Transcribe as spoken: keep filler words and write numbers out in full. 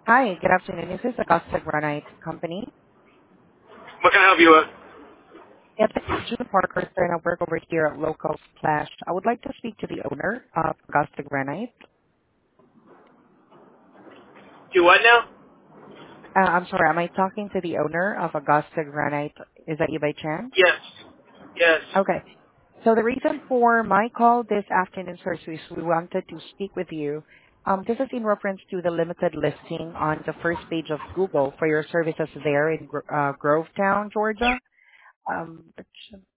Hi, good afternoon. This is Augusta Granite Company. What can I help you with? Yes, this is June Parker, sir, and I work over here at Local Splash. I would like to speak to the owner of Augusta Granite. Do what now? Uh, I'm sorry, am I talking to the owner of Augusta Granite? Is that you by chance? Yes. Yes. Okay. So the reason for my call this afternoon, sir, is we wanted to speak with you. Um, this is in reference to the limited listing on the first page of Google for your services there in Gro- uh, Grovetown, Georgia. Um,